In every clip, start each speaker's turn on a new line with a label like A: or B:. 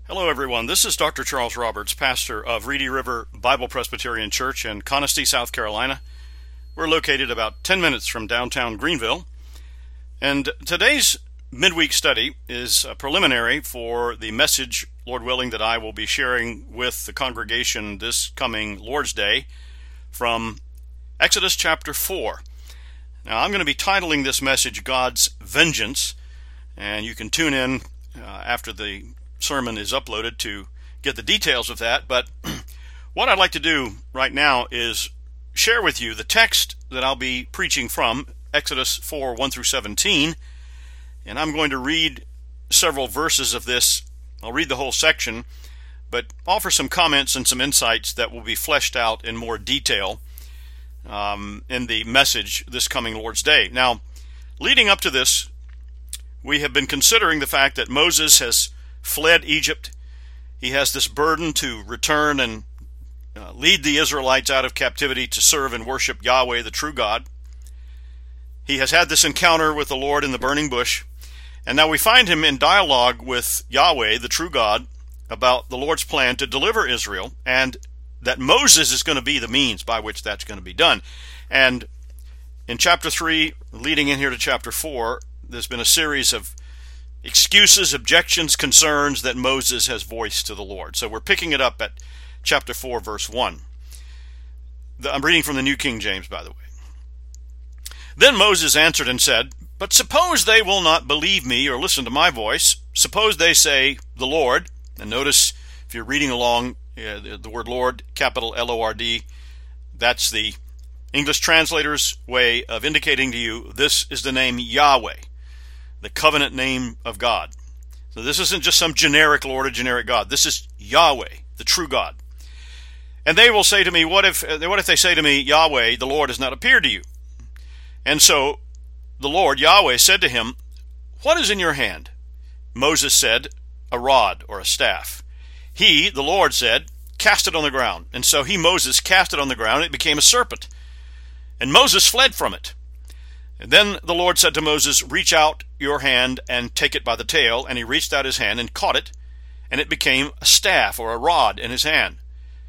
A: Hello, everyone. This is Dr. Charles Roberts, pastor of Reedy River Bible Presbyterian Church in Conisty, South Carolina. We're located about 10 minutes from downtown Greenville. And today's midweek study is a preliminary for the message, Lord willing, that I will be sharing with the congregation this coming Lord's Day from Exodus chapter 4. Now, I'm going to be titling this message, God's Vengeance, and you can tune in after the sermon is uploaded to get the details of that. But what I'd like to do right now is share with you the text that I'll be preaching from, Exodus 4, 1 through 17, and I'm going to read several verses of this. I'll read the whole section, but offer some comments and some insights that will be fleshed out in more detail in the message this coming Lord's Day. Now, leading up to this, we have been considering the fact that Moses has fled Egypt. He has this burden to return and lead the Israelites out of captivity to serve and worship Yahweh, the true God. He has had this encounter with the Lord in the burning bush, and now we find him in dialogue with Yahweh, the true God, about the Lord's plan to deliver Israel, and that Moses is going to be the means by which that's going to be done. And in chapter 3, leading in here to chapter 4, there's been a series of excuses, objections, concerns that Moses has voiced to the Lord. So we're picking it up at chapter 4, verse 1. I'm reading from the New King James, by the way. Then Moses answered and said, "But suppose they will not believe me or listen to my voice. Suppose they say, 'The Lord,'" and notice if you're reading along, the word Lord, capital L-O-R-D, that's the English translator's way of indicating to you this is the name Yahweh, the covenant name of God. So this isn't just some generic Lord or generic God. This is Yahweh, the true God. "And they will say to me, what if they say to me, 'Yahweh, the Lord has not appeared to you?' And so the Lord, Yahweh, said to him, 'What is in your hand?' Moses said, 'A rod,' or a staff. He, the Lord, said, 'Cast it on the ground.' And so he, Moses, cast it on the ground, and it became a serpent. And Moses fled from it. And then the Lord said to Moses, 'Reach out your hand and take it by the tail.' And he reached out his hand and caught it, and it became a staff or a rod in his hand."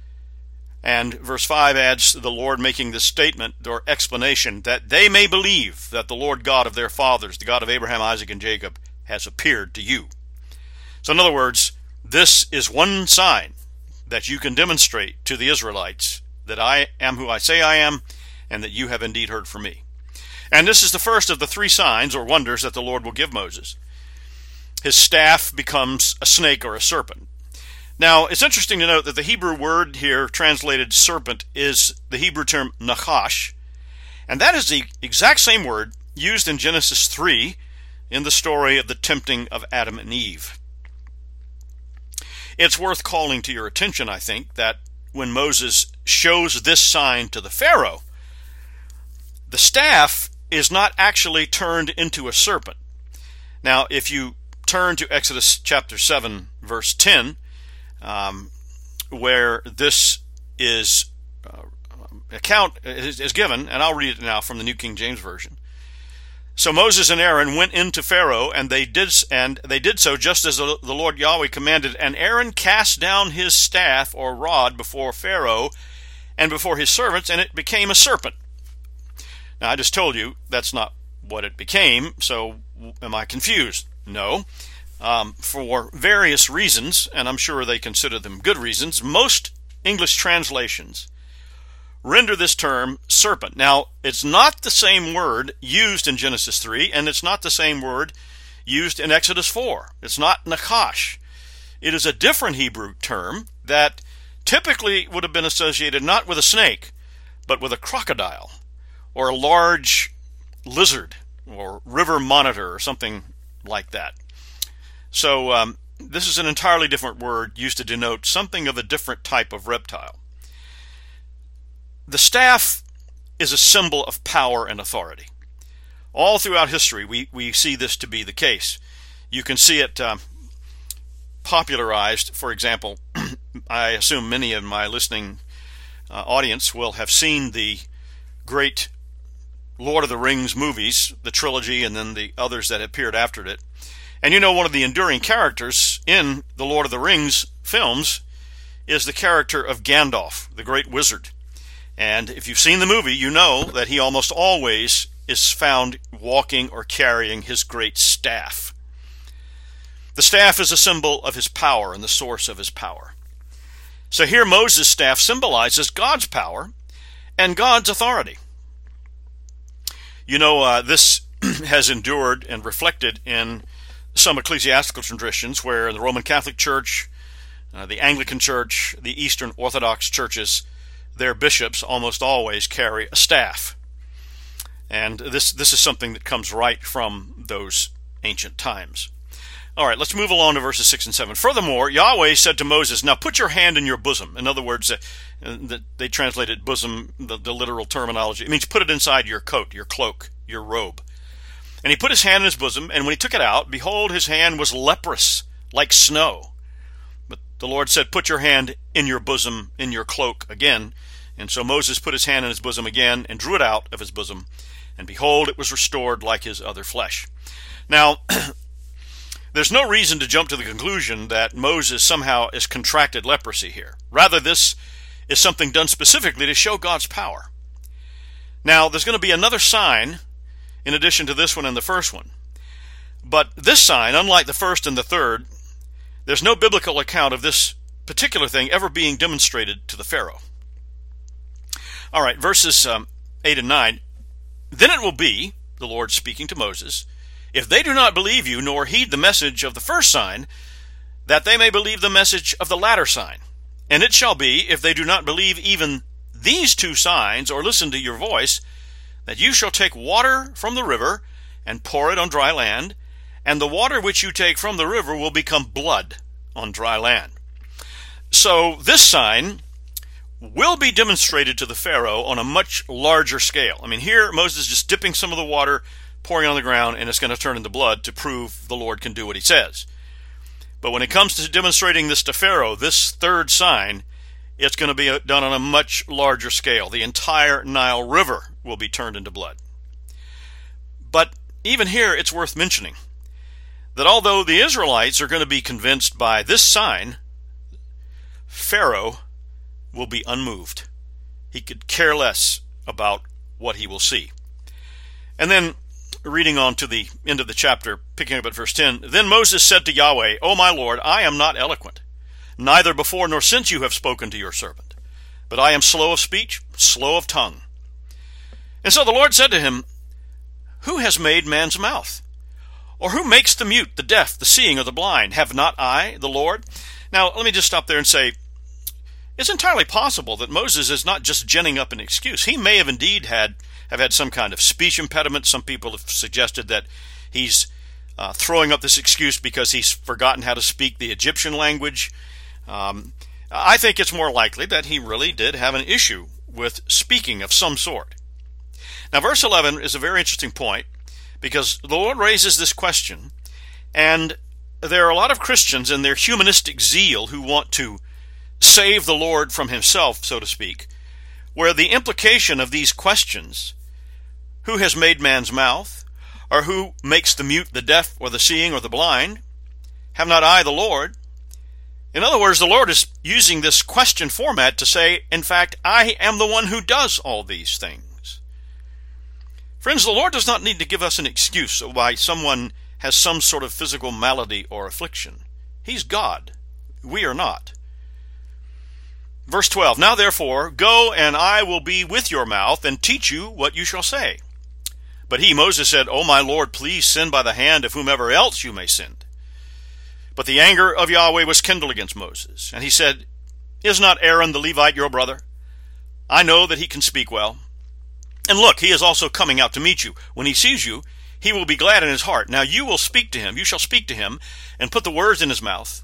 A: And verse 5 adds the Lord making this statement or explanation, "that they may believe that the Lord God of their fathers, the God of Abraham, Isaac, and Jacob, has appeared to you." So in other words, this is one sign that you can demonstrate to the Israelites that I am who I say I am, and that you have indeed heard from me. And this is the first of the three signs or wonders that the Lord will give Moses. His staff becomes a snake or a serpent. Now, it's interesting to note that the Hebrew word here translated serpent is the Hebrew term nachash, and that is the exact same word used in Genesis 3 in the story of the tempting of Adam and Eve. It's worth calling to your attention, I think, that when Moses shows this sign to the Pharaoh, the staff is not actually turned into a serpent. Now, if you turn to Exodus chapter 7, verse 10, where this account is given, and I'll read it now from the New King James Version. "So Moses and Aaron went into Pharaoh, and they did so just as the Lord Yahweh commanded. And Aaron cast down his staff or rod before Pharaoh and before his servants, and it became a serpent." Now, I just told you that's not what it became, so am I confused? No. For various reasons, and I'm sure they consider them good reasons, most English translations render this term serpent. Now, it's not the same word used in Genesis 3, and it's not the same word used in Exodus 4. It's not nachash. It is a different Hebrew term that typically would have been associated not with a snake, but with a crocodile, or a large lizard, or river monitor, or something like that. So this is an entirely different word used to denote something of a different type of reptile. The staff is a symbol of power and authority. All throughout history, we see this to be the case. You can see it popularized, for example, I assume many of my listening audience will have seen the great Lord of the Rings movies, the trilogy, and then the others that appeared after it. And you know, one of the enduring characters in the Lord of the Rings films is the character of Gandalf, the great wizard. And if you've seen the movie, you know that he almost always is found walking or carrying his great staff. The staff is a symbol of his power and the source of his power. So here Moses' staff symbolizes God's power and God's authority. You know, this has endured and reflected in some ecclesiastical traditions where the Roman Catholic Church, the Anglican Church, the Eastern Orthodox churches, their bishops almost always carry a staff. And this is something that comes right from those ancient times. All right, let's move along to verses 6 and 7. Furthermore, Yahweh said to Moses, now put your hand in your bosom. In other words, they translated bosom, the literal terminology. It means put it inside your coat, your cloak, your robe. And he put his hand in his bosom, and when he took it out, behold, his hand was leprous, like snow. But the Lord said, put your hand in your bosom, in your cloak again. And so Moses put his hand in his bosom again, and drew it out of his bosom. And behold, it was restored like his other flesh. Now, there's no reason to jump to the conclusion that Moses somehow has contracted leprosy here. Rather, this is something done specifically to show God's power. Now, there's going to be another sign in addition to this one and the first one. But this sign, unlike the first and the third, there's no biblical account of this particular thing ever being demonstrated to the Pharaoh. All right, verses 8 and 9. Then it will be, the Lord speaking to Moses, if they do not believe you, nor heed the message of the first sign, that they may believe the message of the latter sign. And it shall be, if they do not believe even these two signs, or listen to your voice, that you shall take water from the river, and pour it on dry land, and the water which you take from the river will become blood on dry land. So this sign will be demonstrated to the Pharaoh on a much larger scale. I mean, here Moses is just dipping some of the water, pouring on the ground, and it's going to turn into blood to prove the Lord can do what he says. But when it comes to demonstrating this to Pharaoh, this third sign, it's going to be done on a much larger scale. The entire Nile River will be turned into blood. But even here, it's worth mentioning that although the Israelites are going to be convinced by this sign, Pharaoh will be unmoved. He could care less about what he will see. And then, reading on to the end of the chapter, picking up at verse 10, then Moses said to Yahweh, O my Lord, I am not eloquent, neither before nor since you have spoken to your servant, but I am slow of speech, slow of tongue. And so the Lord said to him, who has made man's mouth? Or who makes the mute, the deaf, the seeing, or the blind? Have not I, the Lord? Now, let me just stop there and say, it's entirely possible that Moses is not just ginning up an excuse. He may have indeed have had some kind of speech impediment. Some people have suggested that he's throwing up this excuse because he's forgotten how to speak the Egyptian language. I think it's more likely that he really did have an issue with speaking of some sort. Now, verse 11 is a very interesting point because the Lord raises this question, and there are a lot of Christians in their humanistic zeal who want to save the Lord from himself, so to speak, where the implication of these questions, who has made man's mouth, or who makes the mute, the deaf, or the seeing, or the blind, have not I, the Lord? In other words, the Lord is using this question format to say, in fact, I am the one who does all these things. Friends, the Lord does not need to give us an excuse of why someone has some sort of physical malady or affliction. He's God. We are not. Verse 12, now therefore, go, and I will be with your mouth, and teach you what you shall say. But he, Moses, said, O my Lord, please send by the hand of whomever else you may send. But the anger of Yahweh was kindled against Moses, and he said, is not Aaron the Levite your brother? I know that he can speak well. And look, he is also coming out to meet you. When he sees you, he will be glad in his heart. Now you will speak to him, you shall speak to him, and put the words in his mouth.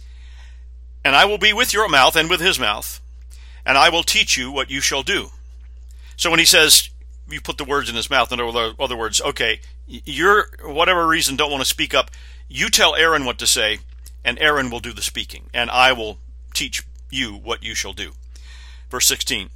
A: And I will be with your mouth and with his mouth, and I will teach you what you shall do. So when he says, you put the words in his mouth, in other words, okay, you're, whatever reason, don't want to speak up, you tell Aaron what to say, and Aaron will do the speaking, and I will teach you what you shall do. Verse 16.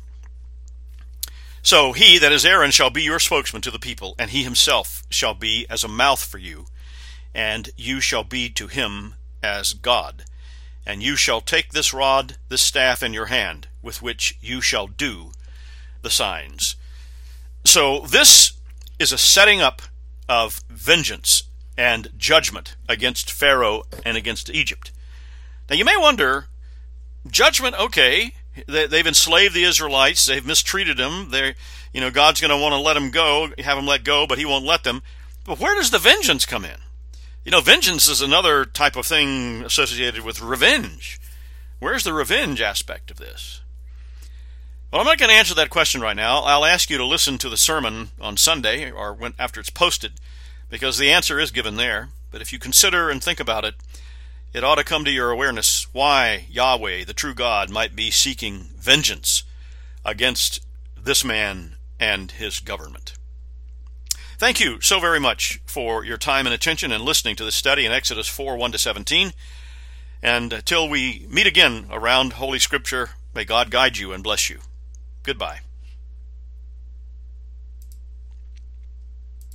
A: So he, that is Aaron, shall be your spokesman to the people, and he himself shall be as a mouth for you, and you shall be to him as God. And you shall take this rod, this staff in your hand, with which you shall do the signs. So this is a setting up of vengeance and judgment against Pharaoh and against Egypt. Now you may wonder, judgment, okay, they've enslaved the Israelites, they've mistreated them, God's going to want to let them go, have them let go, but he won't let them. But where does the vengeance come in? Vengeance is another type of thing associated with revenge. Where's the revenge aspect of this? Well, I'm not going to answer that question right now. I'll ask you to listen to the sermon on Sunday, or after it's posted, because the answer is given there. But if you consider and think about it, it ought to come to your awareness why Yahweh, the true God, might be seeking vengeance against this man and his government. Thank you so very much for your time and attention and listening to this study in Exodus 4, 1-17. And until we meet again around Holy Scripture, may God guide you and bless you. Goodbye.